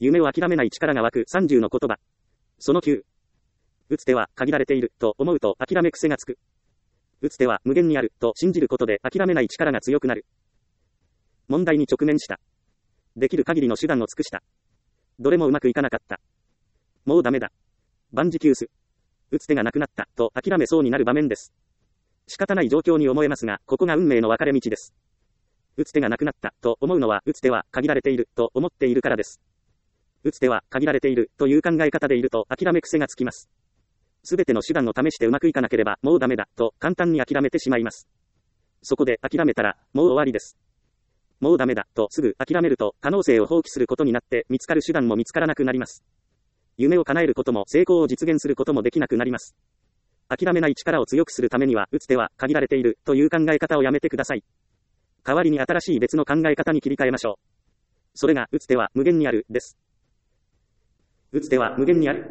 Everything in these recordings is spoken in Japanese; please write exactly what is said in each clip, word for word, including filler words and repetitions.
夢を諦めない力が湧くさんじゅうの言葉。そのきゅう。打つ手は限られていると思うと諦め癖がつく。打つ手は無限にあると信じることで諦めない力が強くなる。問題に直面した。できる限りの手段を尽くした。どれもうまくいかなかった。もうダメだ。万事休す。打つ手がなくなったと諦めそうになる場面です。仕方ない状況に思えますが、ここが運命の分かれ道です。打つ手がなくなったと思うのは、打つ手は限られていると思っているからです。打つ手は限られているという考え方でいると諦め癖がつきます。すべての手段を試してうまくいかなければもうダメだと簡単に諦めてしまいます。そこで諦めたらもう終わりです。もうダメだとすぐ諦めると可能性を放棄することになって見つかる手段も見つからなくなります。夢を叶えることも成功を実現することもできなくなります。諦めない力を強くするためには打つ手は限られているという考え方をやめてください。代わりに新しい別の考え方に切り替えましょう。それが打つ手は無限にあるです。打つ手は無限にある。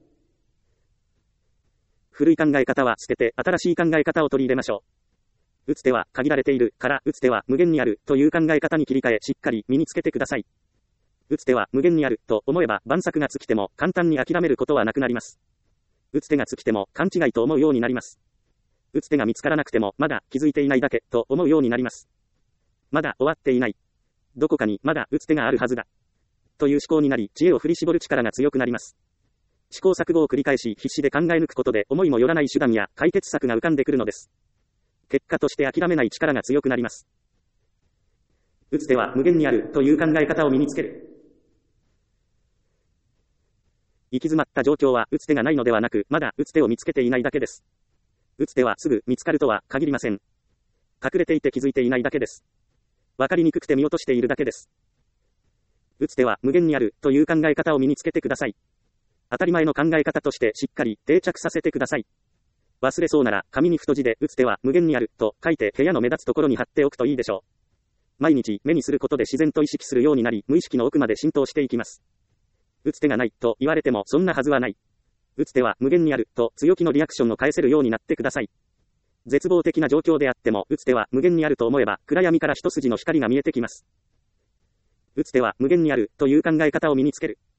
古い考え方は捨てて新しい考え方を取り入れましょう。打つ手は限られているから打つ手は無限にあるという考え方に切り替えしっかり身につけてください。打つ手は無限にあると思えば万策が尽きても簡単に諦めることはなくなります。打つ手が尽きても勘違いと思うようになります。打つ手が見つからなくてもまだ気づいていないだけと思うようになります。まだ終わっていない。どこかにまだ打つ手があるはずだ。という思考になり知恵を振り絞る力が強くなります。試行錯誤を繰り返し必死で考え抜くことで思いもよらない手段や解決策が浮かんでくるのです。結果として諦めない力が強くなります。打つ手は無限にあるという考え方を身につける。行き詰まった状況は打つ手がないのではなく、まだ打つ手を見つけていないだけです。打つ手はすぐ見つかるとは限りません。隠れていて気づいていないだけです。わかりにくくて見落としているだけです。打つ手は無限にあるという考え方を身につけてください。当たり前の考え方としてしっかり定着させてください。忘れそうなら紙に太字で打つ手は無限にあると書いて部屋の目立つところに貼っておくといいでしょう。毎日目にすることで自然と意識するようになり、無意識の奥まで浸透していきます。打つ手がないと言われてもそんなはずはない。打つ手は無限にあると強気のリアクションを返せるようになってください。絶望的な状況であっても打つ手は無限にあると思えば暗闇から一筋の光が見えてきます。打つ手は無限にあるという考え方を身につける。